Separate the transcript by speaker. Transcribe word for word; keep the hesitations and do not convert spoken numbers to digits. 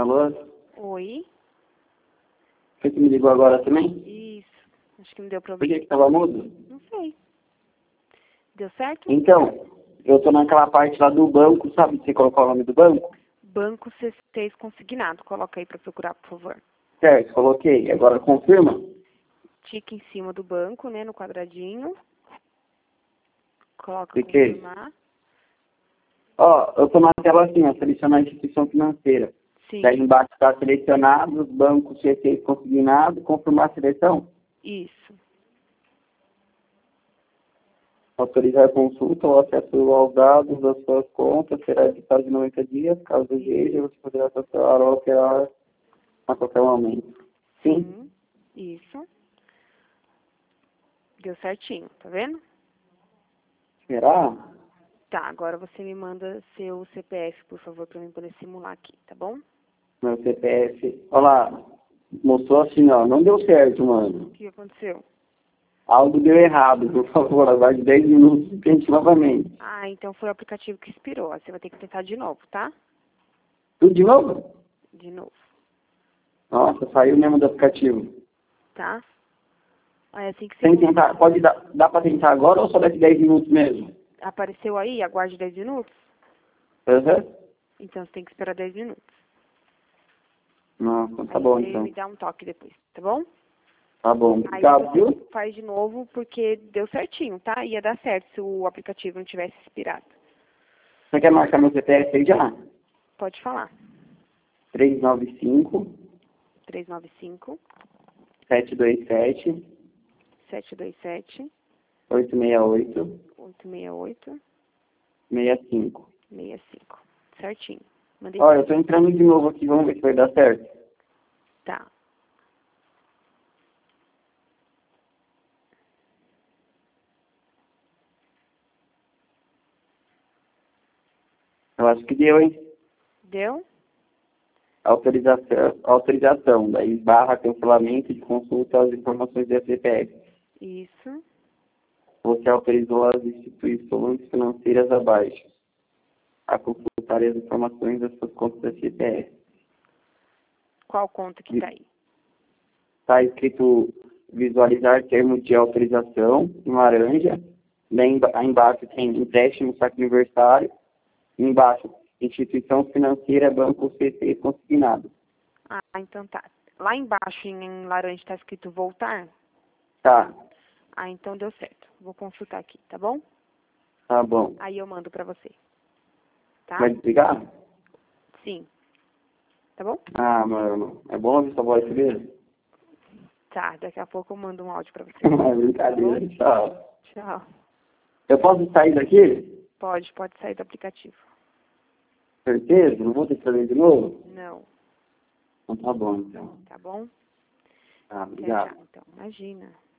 Speaker 1: Alô?
Speaker 2: Oi?
Speaker 1: Você que me ligou agora também?
Speaker 2: Isso. Acho que não deu
Speaker 1: Por
Speaker 2: problema.
Speaker 1: que que tava mudo?
Speaker 2: Não sei. Deu certo?
Speaker 1: Então, eu tô naquela parte lá do banco, sabe? Você colocou o nome do banco?
Speaker 2: Banco C três consignado. Coloca aí para procurar, por favor.
Speaker 1: Certo, coloquei. Agora confirma.
Speaker 2: Tique em cima do banco, né? No quadradinho. Coloca
Speaker 1: Cliquei.
Speaker 2: confirmar.
Speaker 1: Ó, eu tô na tela assim, ó, selecionar a instituição financeira.
Speaker 2: Sim.
Speaker 1: Daí embaixo está selecionado, os bancos C seis consignado, confirmar a seleção.
Speaker 2: Isso.
Speaker 1: Autorizar a consulta ou acesso aos dados das suas contas será editado de noventa dias. Caso deseje, você poderá cancelar ou alterar a qualquer momento. Sim?
Speaker 2: Sim. Isso. Deu certinho, tá vendo?
Speaker 1: Será?
Speaker 2: Tá, agora você me manda seu C P F, por favor, para eu poder simular aqui, tá bom?
Speaker 1: Meu C P F. Olha lá. Mostrou assim, ó. Não deu certo, mano.
Speaker 2: O que aconteceu?
Speaker 1: Algo deu errado. Por favor, aguarde dez minutos e tente novamente.
Speaker 2: Ah, então foi o aplicativo que expirou. Aí você vai ter que tentar de novo, tá?
Speaker 1: Tudo de novo?
Speaker 2: De novo,
Speaker 1: Nossa, saiu mesmo do aplicativo.
Speaker 2: tá? Aí assim que você
Speaker 1: Tem que tentar. Pode dar, dá pra tentar agora ou só daqui dez minutos mesmo?
Speaker 2: apareceu aí, aguarde dez minutos,
Speaker 1: Aham.
Speaker 2: então você tem que esperar dez minutos.
Speaker 1: Nossa, tá
Speaker 2: Aí
Speaker 1: bom
Speaker 2: você
Speaker 1: então.
Speaker 2: me dá um toque depois, tá bom?
Speaker 1: Tá bom.
Speaker 2: Aí
Speaker 1: Obrigado,
Speaker 2: você
Speaker 1: viu?
Speaker 2: faz de novo porque deu certinho, tá? Ia dar certo se o aplicativo não tivesse expirado.
Speaker 1: Você quer marcar meu C P F aí já?
Speaker 2: Pode falar.
Speaker 1: três nove cinco,
Speaker 2: três nove cinco,
Speaker 1: sete dois sete,
Speaker 2: sete dois sete,
Speaker 1: oito seis oito,
Speaker 2: oito seis oito,
Speaker 1: seis cinco.
Speaker 2: seis cinco. Certinho. Mandei.
Speaker 1: Olha, eu tô entrando de novo aqui, vamos ver se vai dar certo.
Speaker 2: Tá.
Speaker 1: Eu acho que deu, hein?
Speaker 2: Deu?
Speaker 1: Autorização, autorização, daí barra cancelamento de consulta às informações do C P F.
Speaker 2: Isso.
Speaker 1: Você autorizou as instituições financeiras abaixo a consultar as informações das suas contas da C P F.
Speaker 2: Qual conta que tá aí?
Speaker 1: Está escrito visualizar termo de autorização em laranja. Daí emba- aí embaixo tem empréstimo saque aniversário. Embaixo, instituição financeira, banco C C consignado.
Speaker 2: Ah, então tá. Lá embaixo, em, em laranja, tá escrito voltar?
Speaker 1: Tá,
Speaker 2: Ah, então deu certo. Vou consultar aqui, tá bom?
Speaker 1: tá bom.
Speaker 2: Aí eu mando pra você. Tá?
Speaker 1: Vai desligar?
Speaker 2: Sim. Tá bom?
Speaker 1: Ah, mano, é bom ouvir sua voz mesmo?
Speaker 2: Tá, daqui a pouco eu mando um áudio pra você.
Speaker 1: Brincadeira, tchau.
Speaker 2: Tchau.
Speaker 1: Eu posso sair daqui?
Speaker 2: Pode, pode sair do aplicativo.
Speaker 1: Certeza? Não vou ter que fazer de novo?
Speaker 2: Não.
Speaker 1: Então tá bom, então.
Speaker 2: Tá bom?
Speaker 1: Tá,
Speaker 2: Até já,
Speaker 1: obrigado.
Speaker 2: então. Imagina.